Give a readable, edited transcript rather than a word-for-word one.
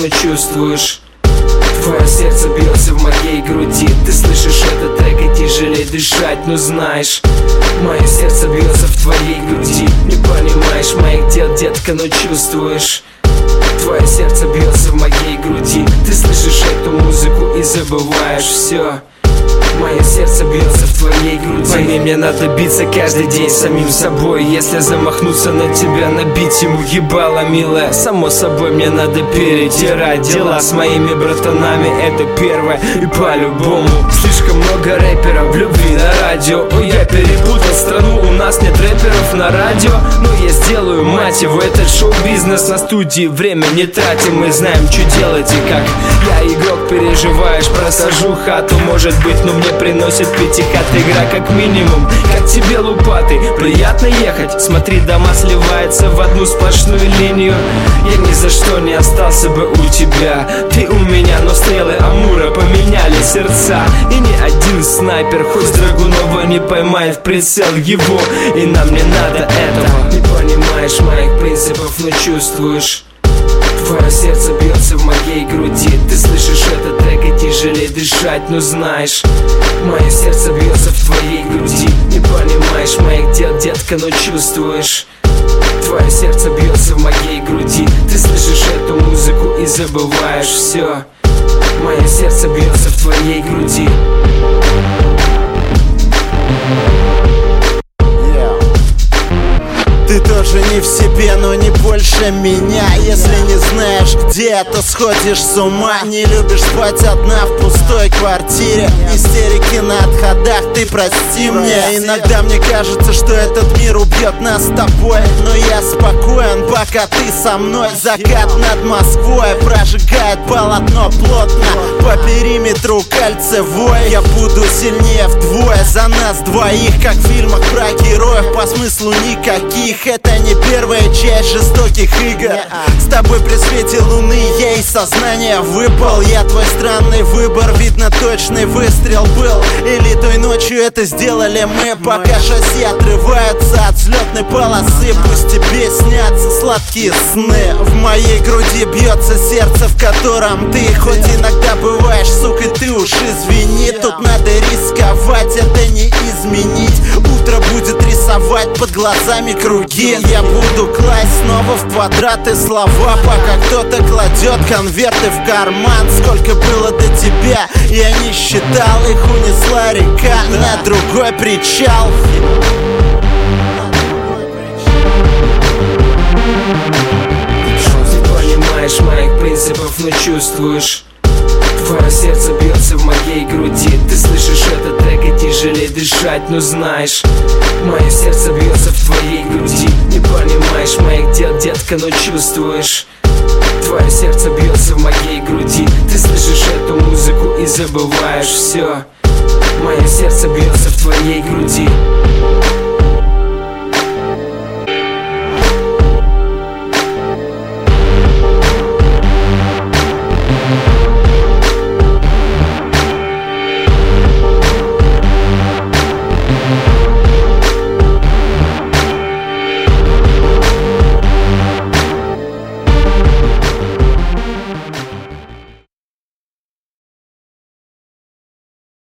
но чувствуешь. Твое сердце бьется в моей груди. Ты слышишь этот трек и тяжелее дышать, но знаешь, мое сердце бьется в твоей груди. Не понимаешь моих дел, детка, но чувствуешь. Твое сердце бьется в моей груди. Ты слышишь эту музыку и забываешь все. Мое сердце бьется в твоей груди. Пойми, мне надо биться каждый день самим собой. Если замахнуться на тебя, набить ему ебало, милая. Само собой, мне надо перетирать дела с моими братанами. Это первое и по-любому. Слишком много рэперов в любви на радио. Ой, я перепутал страну, у нас нет рэперов на радио. Но я сделаю, мать его, этот шоу-бизнес на студии. Время не тратим, мы знаем, что делать и как. Я игрок, переживаешь, просажу хату, может быть, но мне приносит пятихат игра как минимум. Как тебе лупатый, приятно ехать. Смотри, дома сливаются в одну сплошную линию. Я ни за что не остался бы у тебя. Ты у меня, но стрелы Амура поменяли сердца. И ни один снайпер, хоть Драгунова, не поймает в прицел его. И нам не надо этого. Не понимаешь моих принципов, но чувствуешь. Твое сердце бьется в моей груди. Ты слышишь этот трек и тяжелее дышать, но знаешь, мое сердце бьется в твоей груди. Не понимаешь моих дел, детка, но чувствуешь. Твое сердце бьется в моей груди. Ты слышишь эту музыку и забываешь все. Мое сердце бьется в твоей груди. Ты тоже не в себе, но не больше меня. Если не знаешь где, то сходишь с ума. Не любишь спать одна в пустой квартире. Истерики на отходах, ты прости мне. Иногда мне кажется, что этот мир убьет нас с тобой. Но я спокоен, пока ты со мной. Закат над Москвой прожигает полотно плотно. По периметру кольцевой. Я буду сильнее вдвое за нас двоих, как в фильмах про героев, по смыслу никаких. Это не первая часть жестоких игр. С тобой при свете луны я из сознания выпал. Я твой странный выбор, видно точный выстрел был. Или той ночью это сделали мы. Пока шасси отрываются от взлетной полосы, пусть тебе снятся сладкие сны. В моей груди бьется сердце, в котором ты. Хоть иногда бываешь, сука, ты уж извини. Тут надо рисковать, это не изменить. Утро будет рисовать под глазами круги. Я буду класть снова в квадраты слова, пока кто-то кладет конверты в карман. Сколько было до тебя, я не считал. Их унесла река на другой причал. Ты понимаешь моих принципов, но чувствуешь. Твое сердце бьется в моей груди. Ты слышишь этот трек и тяжелее дышать, но знаешь, мое сердце бьется в твоей груди. Не понимаешь моих дел, детка, но чувствуешь. Твое сердце бьется в моей груди. Ты слышишь эту музыку и забываешь все. Мое сердце бьется в твоей груди.